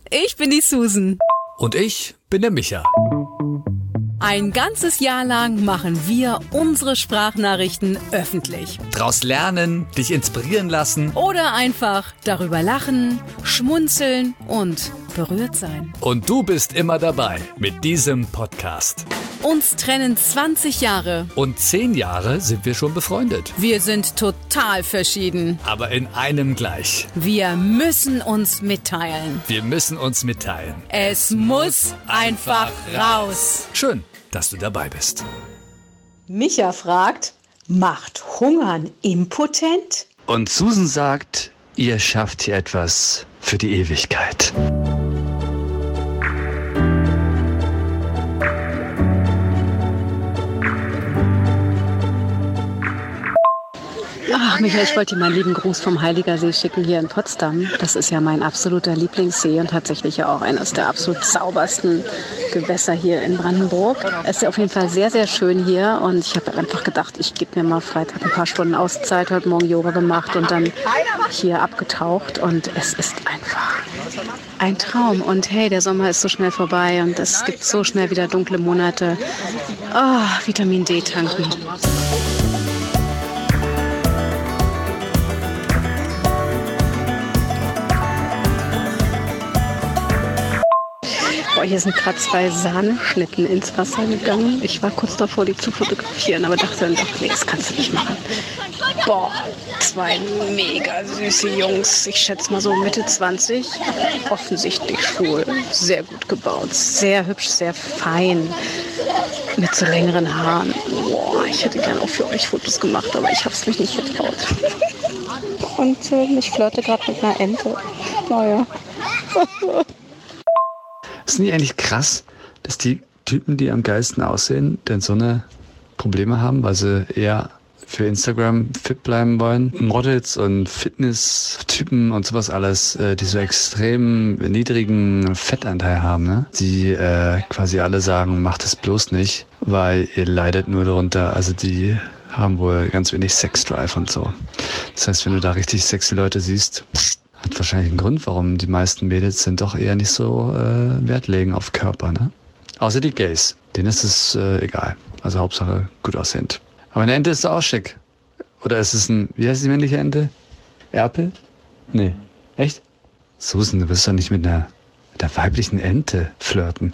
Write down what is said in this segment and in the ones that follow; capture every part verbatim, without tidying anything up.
ich bin die Susan. Und ich bin der Micha. Ein ganzes Jahr lang machen wir unsere Sprachnachrichten öffentlich. Draus lernen, dich inspirieren lassen. Oder einfach darüber lachen, schmunzeln und berührt sein. Und du bist immer dabei mit diesem Podcast. Uns trennen zwanzig Jahre. Und zehn Jahre sind wir schon befreundet. Wir sind total verschieden. Aber in einem gleich. Wir müssen uns mitteilen. Wir müssen uns mitteilen. Es muss einfach raus. Schön, dass du dabei bist. Micha fragt, macht Hungern impotent? Und Susan sagt, ihr schafft hier etwas für die Ewigkeit. Ach, Michael, ich wollte dir meinen lieben Gruß vom Heiliger See schicken hier in Potsdam. Das ist ja mein absoluter Lieblingssee und tatsächlich ja auch eines der absolut saubersten Gewässer hier in Brandenburg. Es ist ja auf jeden Fall sehr, sehr schön hier und ich habe einfach gedacht, ich gebe mir mal Freitag ein paar Stunden Auszeit, heute Morgen Yoga gemacht und dann hier abgetaucht und es ist einfach ein Traum. Und hey, der Sommer ist so schnell vorbei und es gibt so schnell wieder dunkle Monate. Oh, Vitamin D tanken. Boah, hier sind gerade zwei Sahneschnitten ins Wasser gegangen. Ich war kurz davor, die zu fotografieren, aber dachte dann doch, nee, das kannst du nicht machen. Boah, zwei mega süße Jungs. Ich schätze mal so Mitte zwanzig. Offensichtlich schwul. Sehr gut gebaut. Sehr hübsch, sehr fein. Mit so längeren Haaren. Boah, ich hätte gerne auch für euch Fotos gemacht, aber ich habe es mich nicht getraut. Und äh, ich flirte gerade mit einer Ente. Naja. Ist nicht eigentlich krass, dass die Typen, die am geilsten aussehen, denn so eine Probleme haben, weil sie eher für Instagram fit bleiben wollen? Models und Fitness-Typen und sowas alles, die so extrem niedrigen Fettanteil haben, ne? Die äh, quasi alle sagen, macht es bloß nicht, weil ihr leidet nur darunter. Also die haben wohl ganz wenig Sexdrive und so. Das heißt, wenn du da richtig sexy Leute siehst, hat wahrscheinlich einen Grund, warum die meisten Mädels sind doch eher nicht so äh, Wert legen auf Körper, ne? Außer die Gays. Denen ist es äh, egal. Also Hauptsache gut aussehend. Aber eine Ente ist doch auch schick. Oder ist es ein, wie heißt die männliche Ente? Erpel? Nee. Echt? Susan, du wirst doch nicht mit einer, mit einer weiblichen Ente flirten.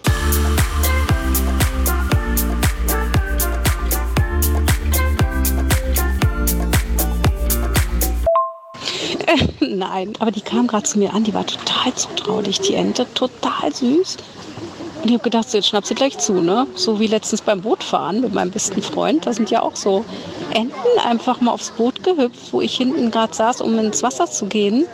Nein, aber die kam gerade zu mir an, die war total zutraulich, die Ente, total süß. Und ich habe gedacht, so, jetzt schnapp sie gleich zu, ne? So wie letztens beim Bootfahren mit meinem besten Freund, da sind ja auch so Enten einfach mal aufs Boot gehüpft, wo ich hinten gerade saß, um ins Wasser zu gehen.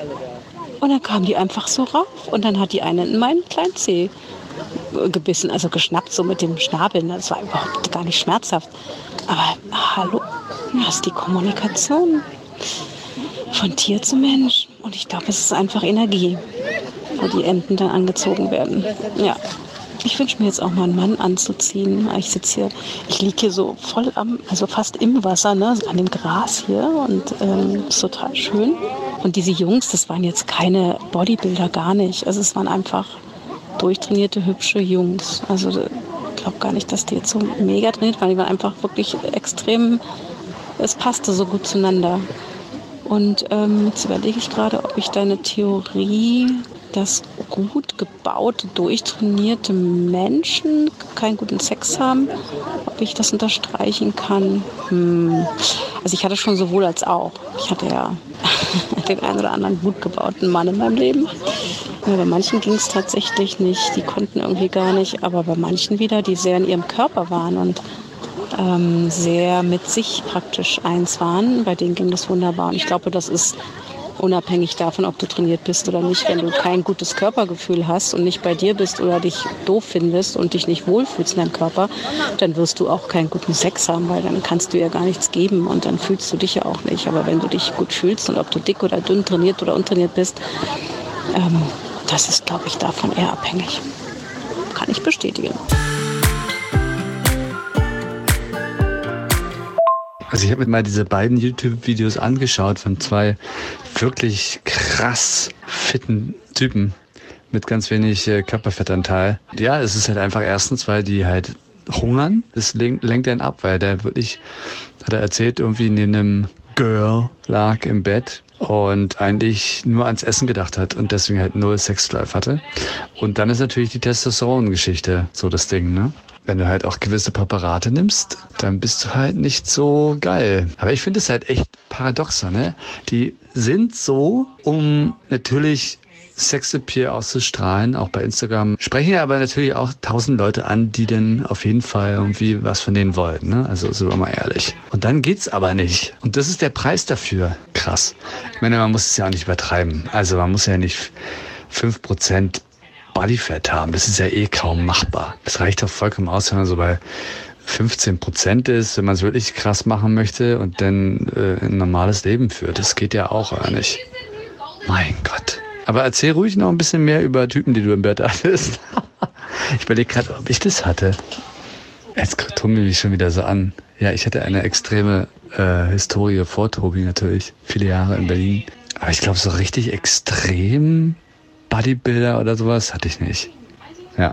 Und dann kam die einfach so rauf und dann hat die eine in meinen kleinen Zeh gebissen, also geschnappt, so mit dem Schnabel. Das war überhaupt gar nicht schmerzhaft. Aber hallo, das ist die Kommunikation von Tier zu Mensch. Und ich glaube, es ist einfach Energie, wo die Enten dann angezogen werden. Ja, ich wünsche mir jetzt auch mal einen Mann anzuziehen. Ich sitze hier, ich liege hier so voll am, also fast im Wasser, ne, an dem Gras hier und ähm, ist total schön. Und diese Jungs, das waren jetzt keine Bodybuilder, gar nicht. Also es waren einfach durchtrainierte, hübsche Jungs. Also ich glaube gar nicht, dass die jetzt so mega trainiert waren. Die waren einfach wirklich extrem, es passte so gut zueinander. Und ähm, jetzt überlege ich gerade, ob ich deine Theorie, dass gut gebaute, durchtrainierte Menschen keinen guten Sex haben, ob ich das unterstreichen kann. Hm. Also ich hatte schon sowohl als auch. Ich hatte ja den einen oder anderen gut gebauten Mann in meinem Leben. Ja, bei manchen ging es tatsächlich nicht. Die konnten irgendwie gar nicht. Aber bei manchen wieder, die sehr in ihrem Körper waren und ähm, sehr mit sich praktisch eins waren. Bei denen ging das wunderbar. Und ich glaube, das ist unabhängig davon, ob du trainiert bist oder nicht. Wenn du kein gutes Körpergefühl hast und nicht bei dir bist oder dich doof findest und dich nicht wohlfühlst in deinem Körper, dann wirst du auch keinen guten Sex haben, weil dann kannst du ja gar nichts geben und dann fühlst du dich ja auch nicht. Aber wenn du dich gut fühlst und ob du dick oder dünn, trainiert oder untrainiert bist, ähm, das ist, glaube ich, davon eher abhängig. Kann ich bestätigen. Also ich habe mir mal diese beiden YouTube-Videos angeschaut von zwei wirklich krass fitten Typen. mit ganz wenig äh, Körperfettanteil. Ja, es ist halt einfach erstens, weil die halt hungern. Das lenkt, lenkt einen ab, weil der wirklich, hat er erzählt, irgendwie neben einem Girl lag im Bett und eigentlich nur ans Essen gedacht hat und deswegen halt null Sexlife hatte. Und dann ist natürlich die Testosteron-Geschichte so das Ding, ne? Wenn du halt auch gewisse Präparate nimmst, dann bist du halt nicht so geil. Aber ich finde es halt echt paradoxer, ne? Die sind so, um natürlich Sexappeal auszustrahlen, auch bei Instagram, sprechen ja aber natürlich auch tausend Leute an, die dann auf jeden Fall irgendwie was von denen wollen, ne? Also sind wir mal ehrlich. Und dann geht's aber nicht. Und das ist der Preis dafür. Krass. Ich meine, man muss es ja auch nicht übertreiben. Also man muss ja nicht fünf Prozent Bodyfat haben. Das ist ja eh kaum machbar. Das reicht doch vollkommen aus, wenn man so bei fünfzehn Prozent ist, wenn man es wirklich krass machen möchte und dann äh, ein normales Leben führt. Das geht ja auch gar nicht. Mein Gott. Aber erzähl ruhig noch ein bisschen mehr über Typen, die du im Bett hattest. Ich überlege gerade, ob ich das hatte. Jetzt tummel ich schon wieder so an. Ja, ich hatte eine extreme äh, Historie vor Tobi natürlich. Viele Jahre in Berlin. Aber ich glaube, so richtig extrem Bodybuilder oder sowas hatte ich nicht. Ja.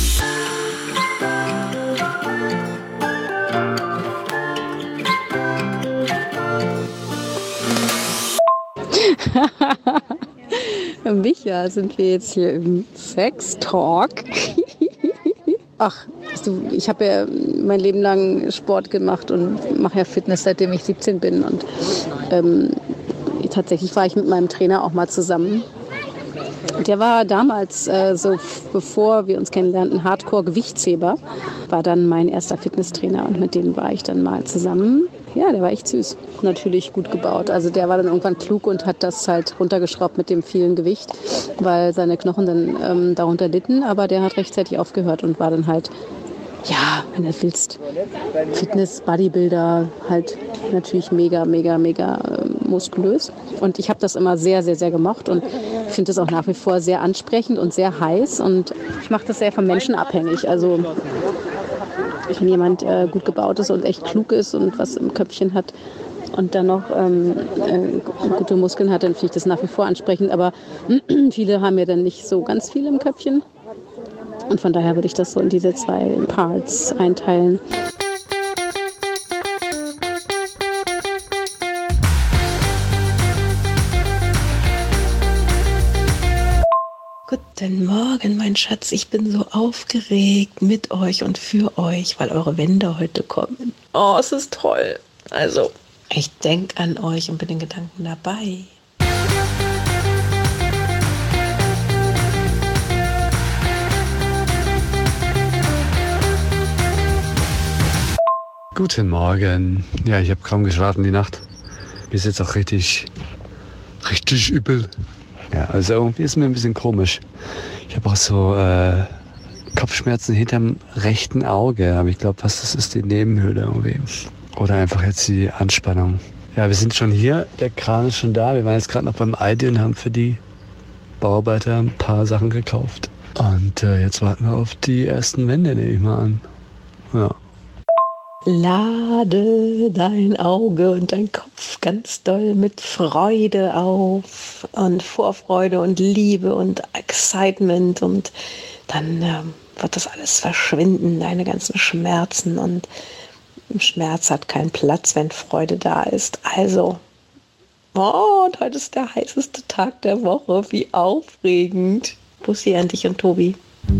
Micha, sind wir jetzt hier im Sex-Talk? Ach, du, ich habe ja mein Leben lang Sport gemacht und mache ja Fitness, seitdem ich siebzehn bin. Und ähm, tatsächlich war ich mit meinem Trainer auch mal zusammen. Der war damals, äh, so bevor wir uns kennenlernten, Hardcore-Gewichtsheber. War dann mein erster Fitnesstrainer und mit dem war ich dann mal zusammen. Ja, der war echt süß. Natürlich gut gebaut. Also der war dann irgendwann klug und hat das halt runtergeschraubt mit dem vielen Gewicht, weil seine Knochen dann ähm, darunter litten. Aber der hat rechtzeitig aufgehört und war dann halt, ja, wenn du willst, Fitness, Bodybuilder, halt natürlich mega, mega, mega äh, muskulös. Und ich habe das immer sehr, sehr, sehr gemocht und finde das auch nach wie vor sehr ansprechend und sehr heiß. Und ich mache das sehr vom Menschen abhängig. Also wenn jemand äh, gut gebaut ist und echt klug ist und was im Köpfchen hat und dann noch ähm, äh, gute Muskeln hat, dann finde ich das nach wie vor ansprechend. Aber viele haben ja dann nicht so ganz viel im Köpfchen. Und von daher würde ich das so in diese zwei Parts einteilen. Guten Morgen, mein Schatz. Ich bin so aufgeregt mit euch und für euch, weil eure Wände heute kommen. Oh, es ist toll. Also, ich denke an euch und bin in Gedanken dabei. Guten Morgen. Ja, ich habe kaum geschlafen die Nacht. Mir ist jetzt auch richtig, richtig übel. Ja, also irgendwie ist mir ein bisschen komisch. Ich habe auch so äh, Kopfschmerzen hinterm rechten Auge. Aber ich glaube fast, das ist die Nebenhöhle irgendwie. Oder einfach jetzt die Anspannung. Ja, wir sind schon hier. Der Kran ist schon da. Wir waren jetzt gerade noch beim Aldi und haben für die Bauarbeiter ein paar Sachen gekauft. Und äh, jetzt warten wir auf die ersten Wände, nehme ich mal an. Ja. Lade dein Auge und dein Kopf ganz doll mit Freude auf und Vorfreude und Liebe und Excitement und dann ähm, wird das alles verschwinden, deine ganzen Schmerzen und Schmerz hat keinen Platz, wenn Freude da ist. Also, oh, und heute ist der heißeste Tag der Woche, wie aufregend. Bussi an dich und Tobi.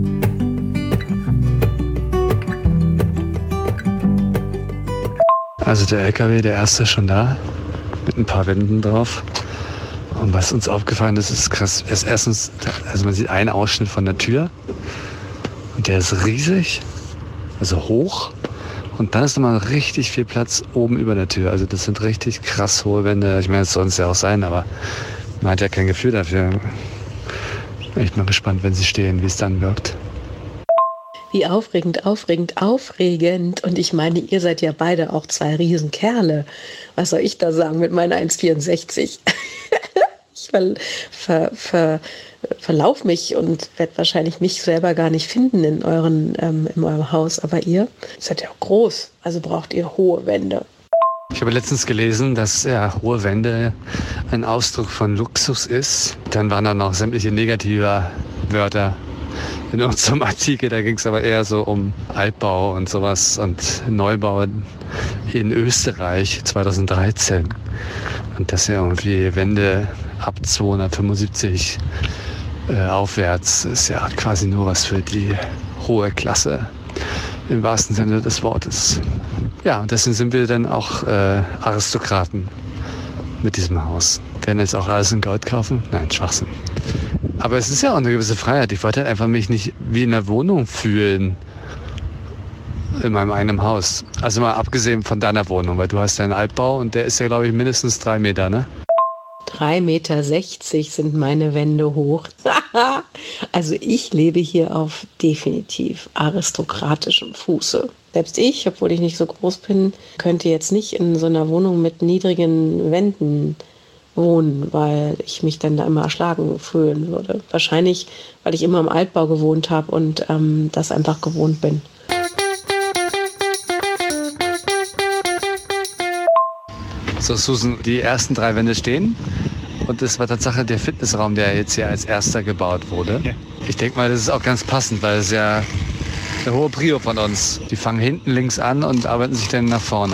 Also der L K W, der erste ist schon da, mit ein paar Wänden drauf. Und was uns aufgefallen ist, ist krass. Ist erstens, also man sieht einen Ausschnitt von der Tür und der ist riesig, also hoch. Und dann ist nochmal richtig viel Platz oben über der Tür. Also das sind richtig krass hohe Wände. Ich meine, es soll es ja auch sein, aber man hat ja kein Gefühl dafür. Bin echt mal gespannt, wenn sie stehen, wie es dann wirkt. Wie aufregend, aufregend, aufregend. Und ich meine, ihr seid ja beide auch zwei Riesenkerle. Was soll ich da sagen mit meinen eins Komma vierundsechzig? Ich ver, ver, ver, verlauf mich und werde wahrscheinlich mich selber gar nicht finden in, euren, ähm, in eurem Haus. Aber ihr seid ja auch groß, also braucht ihr hohe Wände. Ich habe letztens gelesen, dass ja, hohe Wände ein Ausdruck von Luxus ist. Dann waren da noch sämtliche negative Wörter in unserem Artikel. Da ging es aber eher so um Altbau und sowas und Neubau in Österreich zweitausenddreizehn. Und dass ja irgendwie Wände ab zweihundertfünfundsiebzig äh, aufwärts ist ja quasi nur was für die hohe Klasse im wahrsten Sinne des Wortes. Ja, und deswegen sind wir dann auch äh, Aristokraten mit diesem Haus. Werden jetzt auch alles in Gold kaufen? Nein, Schwachsinn. Aber es ist ja auch eine gewisse Freiheit. Ich wollte halt einfach mich nicht wie in einer Wohnung fühlen in meinem eigenen Haus. Also mal abgesehen von deiner Wohnung, weil du hast ja einen Altbau und der ist ja, glaube ich, mindestens drei Meter, ne? drei Meter sechzig sind meine Wände hoch. Also ich lebe hier auf definitiv aristokratischem Fuße. Selbst ich, obwohl ich nicht so groß bin, könnte jetzt nicht in so einer Wohnung mit niedrigen Wänden wohnen, weil ich mich dann da immer erschlagen fühlen würde. Wahrscheinlich, weil ich immer im Altbau gewohnt habe und ähm, das einfach gewohnt bin. So, Susan, die ersten drei Wände stehen. Und das war Tatsache der Fitnessraum, der jetzt hier als erster gebaut wurde. Ja. Ich denke mal, das ist auch ganz passend, weil es ja eine hohe Prio von uns. Die fangen hinten links an und arbeiten sich dann nach vorne.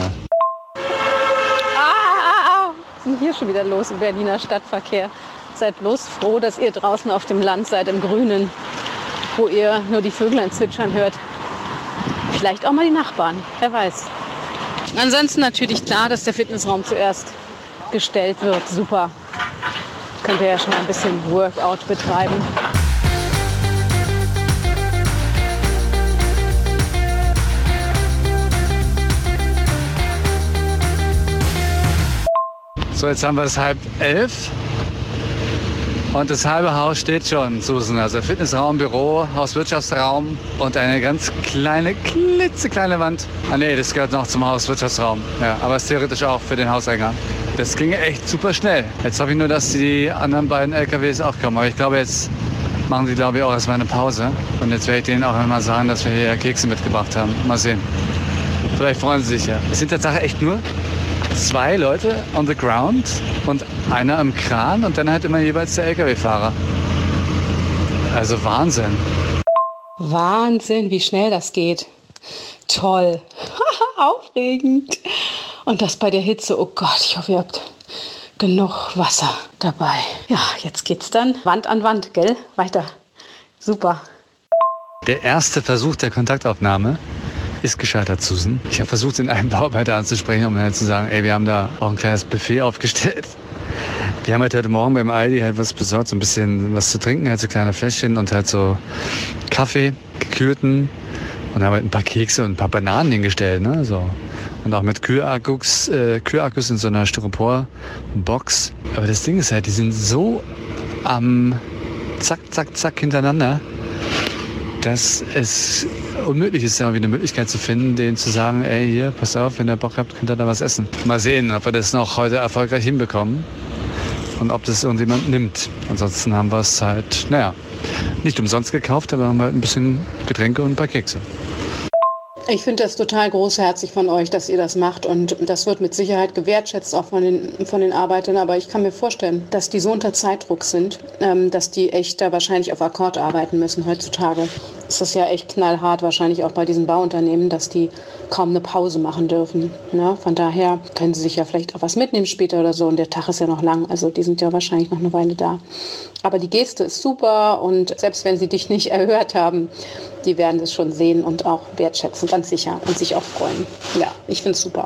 Ah, was ist denn hier schon wieder los im Berliner Stadtverkehr? Seid bloß froh, dass ihr draußen auf dem Land seid, im Grünen, wo ihr nur die Vöglein zwitschern hört. Vielleicht auch mal die Nachbarn, wer weiß. Ansonsten natürlich klar, dass der Fitnessraum zuerst gestellt wird. Super. Könnt ihr ja schon mal ein bisschen Workout betreiben. So, jetzt haben wir es halb elf. Und das halbe Haus steht schon, Susan. Also Fitnessraum, Büro, Hauswirtschaftsraum und eine ganz kleine, klitzekleine Wand. Ah nee, das gehört noch zum Hauswirtschaftsraum. Ja, aber ist theoretisch auch für den Hauseingang. Das ging echt super schnell. Jetzt hoffe ich nur, dass die anderen beiden L K Ws auch kommen. Aber ich glaube, jetzt machen sie, glaube ich, auch erstmal eine Pause. Und jetzt werde ich denen auch einmal sagen, dass wir hier Kekse mitgebracht haben. Mal sehen. Vielleicht freuen sie sich ja. Es sind tatsächlich echt nur zwei Leute on the ground und einer im Kran und dann halt immer jeweils der L K W-Fahrer. Also Wahnsinn. Wahnsinn, wie schnell das geht. Toll. Aufregend. Und das bei der Hitze. Oh Gott, ich hoffe, ihr habt genug Wasser dabei. Ja, jetzt geht's dann Wand an Wand, gell? Weiter. Super. Der erste Versuch der Kontaktaufnahme ist gescheitert, Susan. Ich habe versucht, den einen Bauarbeiter anzusprechen, um halt zu sagen, ey, wir haben da auch ein kleines Buffet aufgestellt. Wir haben halt heute Morgen beim Aldi halt was besorgt, so ein bisschen was zu trinken, halt so kleine Fläschchen und halt so Kaffee, gekühlten und haben halt ein paar Kekse und ein paar Bananen hingestellt, ne, so. Und auch mit Kühlakkus, äh, Kühlakkus in so einer Styropor-Box. Aber das Ding ist halt, die sind so am zack, zack, zack hintereinander, dass es unmöglich ist, irgendwie eine Möglichkeit zu finden, denen zu sagen, ey, hier, pass auf, wenn ihr Bock habt, könnt ihr da was essen. Mal sehen, ob wir das noch heute erfolgreich hinbekommen und ob das irgendjemand nimmt. Ansonsten haben wir es halt, naja, nicht umsonst gekauft, aber haben halt ein bisschen Getränke und ein paar Kekse. Ich finde das total großherzig von euch, dass ihr das macht und das wird mit Sicherheit gewertschätzt auch von den, von den Arbeitern, aber ich kann mir vorstellen, dass die so unter Zeitdruck sind, ähm, dass die echt da wahrscheinlich auf Akkord arbeiten müssen heutzutage. Es ist ja echt knallhart wahrscheinlich auch bei diesen Bauunternehmen, dass die kaum eine Pause machen dürfen. Ne? Von daher können sie sich ja vielleicht auch was mitnehmen später oder so und der Tag ist ja noch lang, also die sind ja wahrscheinlich noch eine Weile da. Aber die Geste ist super und selbst wenn sie dich nicht erhört haben, die werden es schon sehen und auch wertschätzen, ganz sicher, und sich auch freuen. Ja, ich finde es super.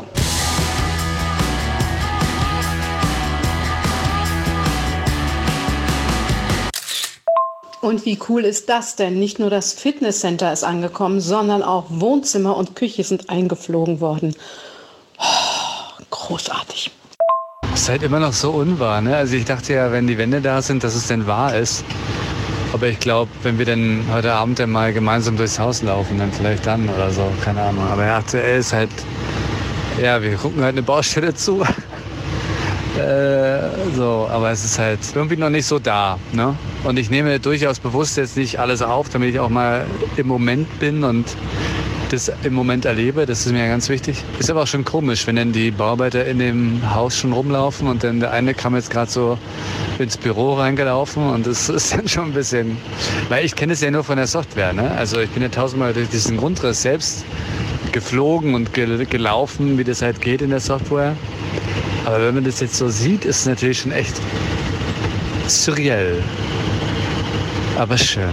Und wie cool ist das denn? Nicht nur das Fitnesscenter ist angekommen, sondern auch Wohnzimmer und Küche sind eingeflogen worden. Oh, großartig. Das ist halt immer noch so unwahr, ne? Also ich dachte ja, wenn die Wände da sind, dass es denn wahr ist. Aber ich glaube, wenn wir dann heute Abend dann mal gemeinsam durchs Haus laufen, dann vielleicht dann oder so, keine Ahnung. Aber aktuell ist halt, ja, wir gucken halt eine Baustelle zu. äh, so, aber es ist halt irgendwie noch nicht so da, ne? Und ich nehme durchaus bewusst jetzt nicht alles auf, damit ich auch mal im Moment bin und das im Moment erlebe. Das ist mir ganz wichtig. Ist aber auch schon komisch, wenn dann die Bauarbeiter in dem Haus schon rumlaufen und dann der eine kam jetzt gerade so ins Büro reingelaufen und das ist dann schon ein bisschen, weil ich kenne es ja nur von der Software, ne? Also ich bin ja tausendmal durch diesen Grundriss selbst geflogen und gel- gelaufen, wie das halt geht in der Software. Aber wenn man das jetzt so sieht, ist es natürlich schon echt surreal. Aber schön.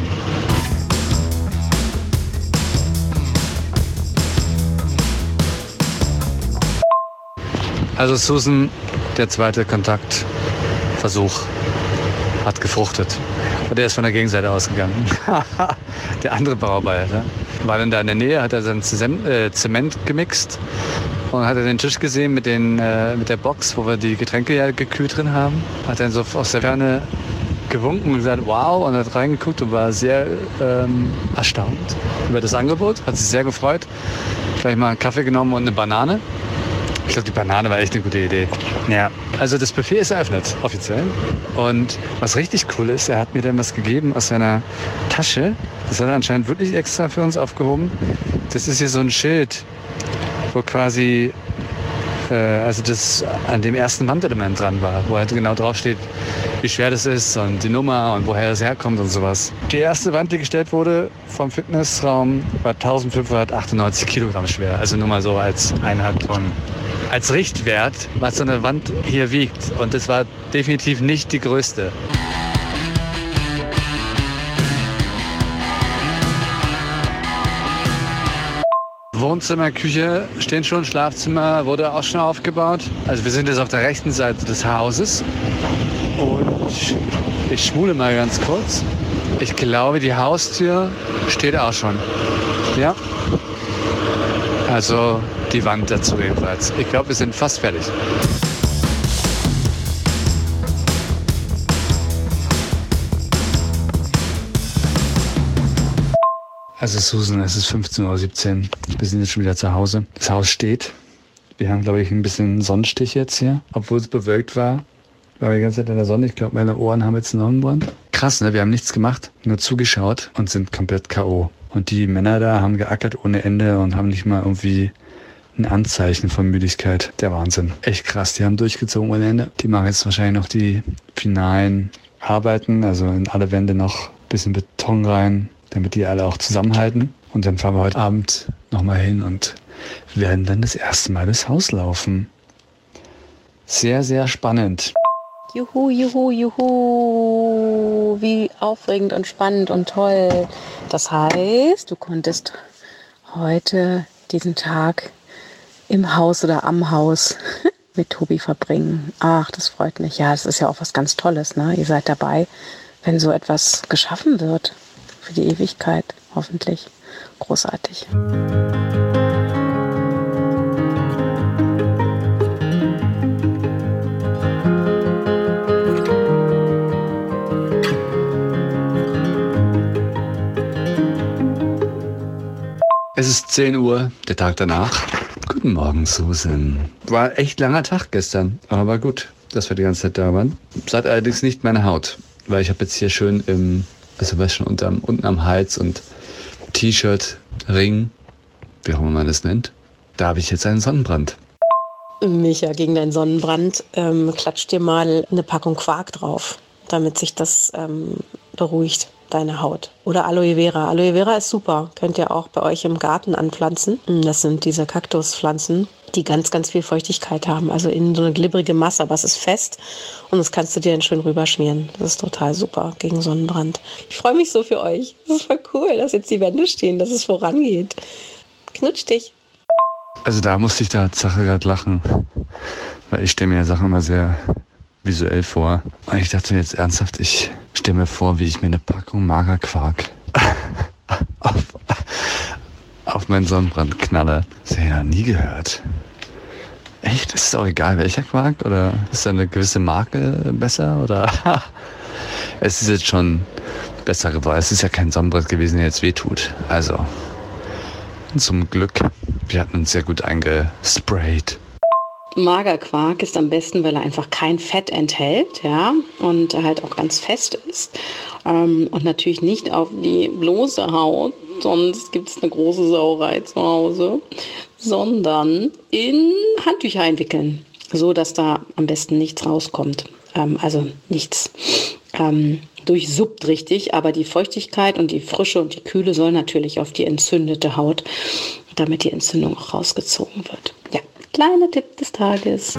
Also Susan, der zweite Kontaktversuch hat gefruchtet. Und der ist von der Gegenseite ausgegangen. Der andere Bauarbeiter war dann da in der Nähe, hat er seinen Zement gemixt und hat er den Tisch gesehen mit, den, äh, mit der Box, wo wir die Getränke ja gekühlt drin haben. Hat dann so aus der Ferne gewunken und gesagt, wow, und hat reingeguckt und war sehr ähm, erstaunt über das Angebot. Hat sich sehr gefreut. Gleich mal einen Kaffee genommen und eine Banane. Ich glaube, die Banane war echt eine gute Idee. Ja, also das Buffet ist eröffnet, offiziell. Und was richtig cool ist, er hat mir dann was gegeben aus seiner Tasche. Das hat er anscheinend wirklich extra für uns aufgehoben. Das ist hier so ein Schild, wo quasi, äh, also das an dem ersten Wandelement dran war, wo halt genau draufsteht, wie schwer das ist und die Nummer und woher es herkommt und sowas. Die erste Wand, die gestellt wurde vom Fitnessraum, war eintausendfünfhundertachtundneunzig Kilogramm schwer. Also nur mal so als eineinhalb Tonnen. Als Richtwert, was so eine Wand hier wiegt. Und das war definitiv nicht die größte. Wohnzimmer, Küche stehen schon, Schlafzimmer wurde auch schon aufgebaut. Also wir sind jetzt auf der rechten Seite des Hauses. Und ich schmule mal ganz kurz. Ich glaube, die Haustür steht auch schon. Ja. Also die Wand dazu jedenfalls. Ich glaube, wir sind fast fertig. Also Susan, es ist fünfzehn Uhr siebzehn. Wir sind jetzt schon wieder zu Hause. Das Haus steht. Wir haben, glaube ich, ein bisschen Sonnenstich jetzt hier. Obwohl es bewölkt war, war wir die ganze Zeit in der Sonne. Ich glaube, meine Ohren haben jetzt einen Sonnenbrand. Krass, ne? Wir haben nichts gemacht, nur zugeschaut und sind komplett K O Und die Männer da haben geackert ohne Ende und haben nicht mal irgendwie ein Anzeichen von Müdigkeit. Der Wahnsinn. Echt krass, die haben durchgezogen ohne Ende. Die machen jetzt wahrscheinlich noch die finalen Arbeiten, also in alle Wände noch ein bisschen Beton rein, damit die alle auch zusammenhalten. Und dann fahren wir heute Abend nochmal hin und werden dann das erste Mal durchs Haus laufen. Sehr, sehr spannend. Juhu, juhu, juhu. Wie aufregend und spannend und toll. Das heißt, du konntest heute diesen Tag im Haus oder am Haus mit Tobi verbringen. Ach, das freut mich. Ja, das ist ja auch was ganz Tolles, ne? Ihr seid dabei, wenn so etwas geschaffen wird. Für die Ewigkeit, hoffentlich. Großartig. Es ist zehn Uhr, der Tag danach. Guten Morgen, Susan. War echt langer Tag gestern, aber war gut, dass wir die ganze Zeit da waren. Es hat allerdings nicht meine Haut, weil ich habe jetzt hier schön im, also was schon unterm, unten am Hals und T-Shirt, Ring, wie auch immer man das nennt, da habe ich jetzt einen Sonnenbrand. Micha, gegen deinen Sonnenbrand ähm, klatscht dir mal eine Packung Quark drauf, damit sich das ähm, beruhigt, deine Haut. Oder Aloe Vera. Aloe Vera ist super. Könnt ihr auch bei euch im Garten anpflanzen. Das sind diese Kaktuspflanzen, die ganz, ganz viel Feuchtigkeit haben. Also in so eine glibberige Masse, aber es ist fest und das kannst du dir dann schön rüberschmieren. Das ist total super gegen Sonnenbrand. Ich freue mich so für euch. Das ist voll cool, dass jetzt die Wände stehen, dass es vorangeht. Knutsch dich. Also da musste ich da Sache gerade lachen, weil ich stelle mir ja Sachen immer sehr visuell vor. Und ich dachte mir jetzt ernsthaft, ich stelle mir vor, wie ich mir eine Packung Magerquark auf, auf meinen Sonnenbrand knalle. Das habe ich ja nie gehört. Echt? Ist es auch egal, welcher Quark? Oder ist da eine gewisse Marke besser? Oder es ist jetzt schon besser geworden. Es ist ja kein Sonnenbrand gewesen, der jetzt wehtut. Also zum Glück, wir hatten uns sehr gut eingesprayt. Magerquark ist am besten, weil er einfach kein Fett enthält, ja, und halt auch ganz fest ist. Ähm, und natürlich nicht auf die bloße Haut, sonst gibt es eine große Sauerei zu Hause, sondern in Handtücher einwickeln, so dass da am besten nichts rauskommt. Ähm, also nichts ähm, durchsuppt richtig, aber die Feuchtigkeit und die Frische und die Kühle soll natürlich auf die entzündete Haut, damit die Entzündung auch rausgezogen wird. Ja, kleiner Tipp des Tages.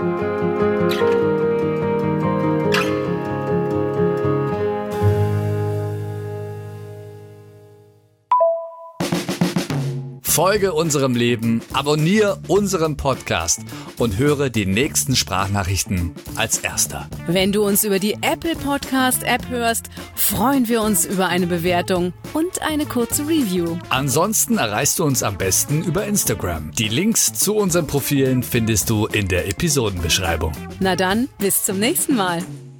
Folge unserem Leben, abonniere unseren Podcast und höre die nächsten Sprachnachrichten als Erster. Wenn du uns über die Apple Podcast App hörst, freuen wir uns über eine Bewertung und eine kurze Review. Ansonsten erreichst du uns am besten über Instagram. Die Links zu unseren Profilen findest du in der Episodenbeschreibung. Na dann, bis zum nächsten Mal.